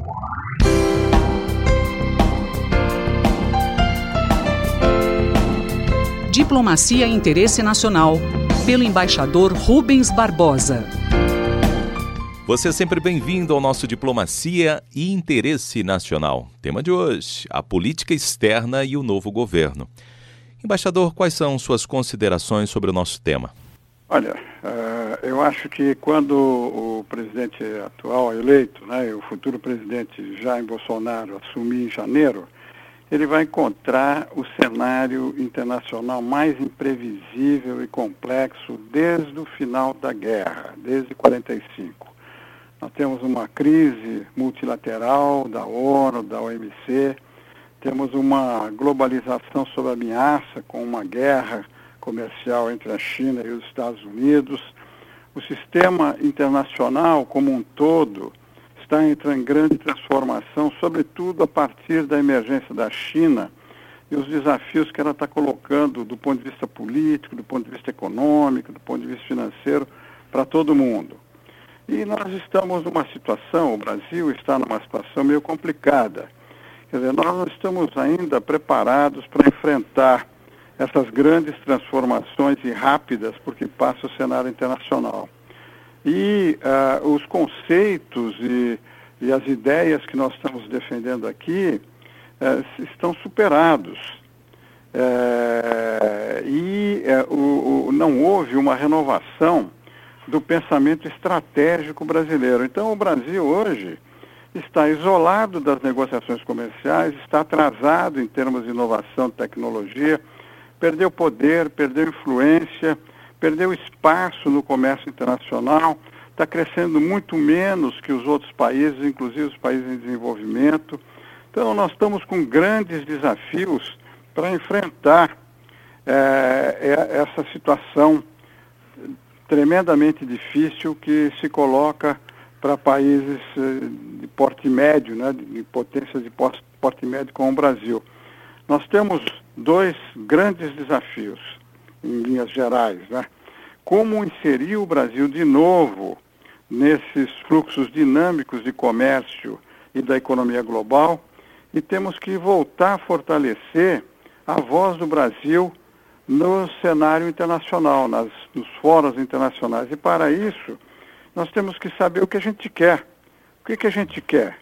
Diplomacia e Interesse Nacional, pelo embaixador Rubens Barbosa. Você é sempre bem-vindo ao nosso Diplomacia e Interesse Nacional. Tema de hoje, a política externa e o novo governo. Embaixador, quais são suas considerações sobre o nosso tema? Olha, eu acho que quando o presidente atual eleito, o futuro presidente Jair Bolsonaro assumir em janeiro, ele vai encontrar o cenário internacional mais imprevisível e complexo desde o final da guerra, desde 1945. Nós temos uma crise multilateral da ONU, da OMC, temos uma globalização sob ameaça com uma guerra comercial entre a China e os Estados Unidos. O sistema internacional como um todo está entrando em grande transformação, sobretudo a partir da emergência da China e os desafios que ela está colocando do ponto de vista político, do ponto de vista econômico, do ponto de vista financeiro, para todo mundo. E nós estamos numa situação, o Brasil está numa situação meio complicada. Quer dizer, nós não estamos ainda preparados para enfrentar essas grandes transformações e rápidas porque passa o cenário internacional. E os conceitos e as ideias que nós estamos defendendo aqui estão superados. Não houve uma renovação do pensamento estratégico brasileiro. Então, o Brasil hoje está isolado das negociações comerciais, está atrasado em termos de inovação e tecnologia, perdeu poder, perdeu influência, perdeu espaço no comércio internacional, está crescendo muito menos que os outros países, inclusive os países em desenvolvimento. Então, nós estamos com grandes desafios para enfrentar essa situação tremendamente difícil que se coloca para países de porte médio, de potências de porte médio como o Brasil. Nós temos dois grandes desafios, em linhas gerais. Como inserir o Brasil de novo nesses fluxos dinâmicos de comércio e da economia global, e temos que voltar a fortalecer a voz do Brasil no cenário internacional, nos fóruns internacionais. E para isso, nós temos que saber o que a gente quer. O que a gente quer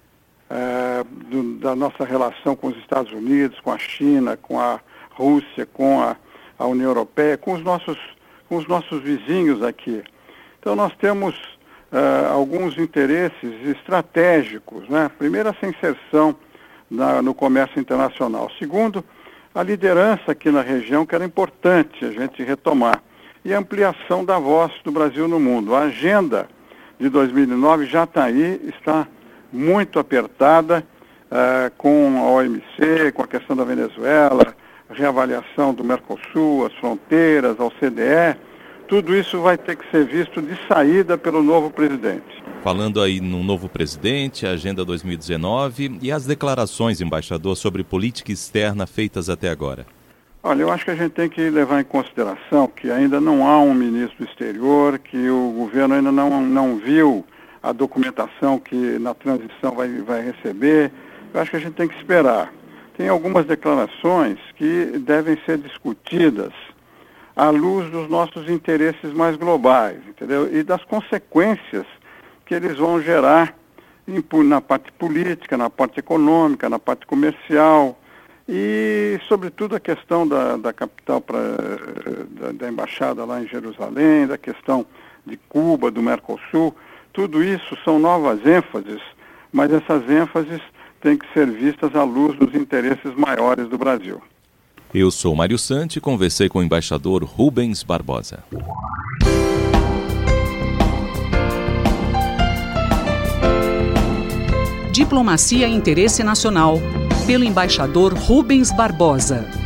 da nossa relação com os Estados Unidos, com a China, com a Rússia, com a União Europeia, com os nossos vizinhos aqui. Então nós temos alguns interesses estratégicos. Primeiro, essa inserção no comércio internacional. Segundo, a liderança aqui na região, que era importante a gente retomar. E a ampliação da voz do Brasil no mundo. A agenda de 2009 já está aí, está muito apertada com a OMC, com a questão da Venezuela, a reavaliação do Mercosul, as fronteiras, a OCDE. Tudo isso vai ter que ser visto de saída pelo novo presidente. Falando aí no novo presidente, a Agenda 2019 e as declarações, embaixador, sobre política externa feitas até agora. Olha, eu acho que a gente tem que levar em consideração que ainda não há um ministro do exterior, que o governo ainda não viu a documentação que na transição vai receber. Eu acho que a gente tem que esperar. Tem algumas declarações que devem ser discutidas à luz dos nossos interesses mais globais, entendeu? E das consequências que eles vão gerar na parte política, na parte econômica, na parte comercial e, sobretudo, a questão da capital, da embaixada lá em Jerusalém, da questão de Cuba, do Mercosul. Tudo isso são novas ênfases, mas essas ênfases têm que ser vistas à luz dos interesses maiores do Brasil. Eu sou Mário Santi e conversei com o embaixador Rubens Barbosa. Diplomacia e Interesse Nacional, pelo embaixador Rubens Barbosa.